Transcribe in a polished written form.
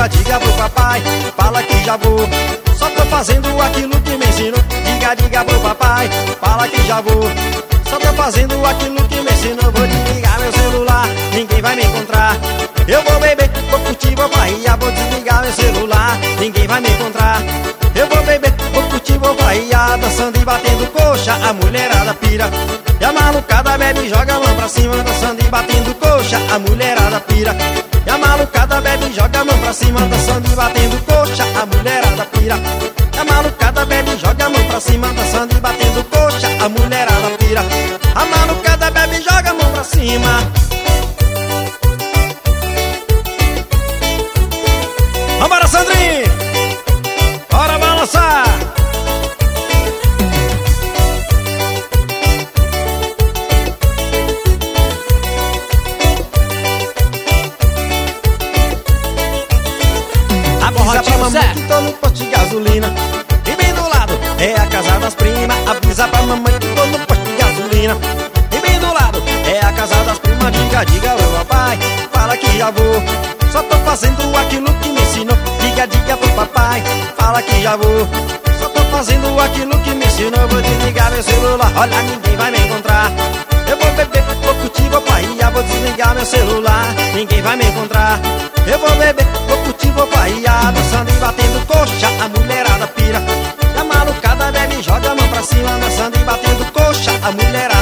diga pro papai, fala que já vou. Só tô fazendo aquilo que me ensinou. Diga pro papai, fala que já vou. Só tô fazendo aquilo que me ensinou. Vou desligar meu celular, ninguém vai me encontrar. Eu vou beber, vou curtir, vou farriar. Vou desligar meu celular, ninguém vai me encontrar. Eu vou beber, vou curtir, vou farriar. Dançando e batendo coxa, a mulherada pira. E a malucada bebe e joga a mão pra cima. Dançando e batendo coxa, a mulherada pira. E a malucada bebe e joga a mão pra cima. Dançando e batendo coxa, a mulherada pira. E a malucada bebe e joga a mão pra cima. Dançando e batendo coxa, a mulherada pira. A malucada bebe e joga a mão pra cima. Vambora, Sandrinho! Bora balançar! Avisa pra mamãe que tô no posto de gasolina. E bem do lado é a casa das primas. Avisa pra mamãe que tô no posto de gasolina. E bem do lado é a casa das primas. Diga pro papai, fala que já vou. Só tô fazendo aquilo que me ensinou. Diga pro papai, fala que já vou. Só tô fazendo aquilo que me ensinou. Vou desligar meu celular, olha, ninguém vai me encontrar. Eu vou beber, vou curtir, vou farriar. Vou desligar meu celular, ninguém vai me encontrar. Eu vou beber, vou curtir, vou farriar. Dançando e batendo coxa, a mulherada pira. E a malucada bebe e joga a mão pra cima. Dançando e batendo coxa, a mulherada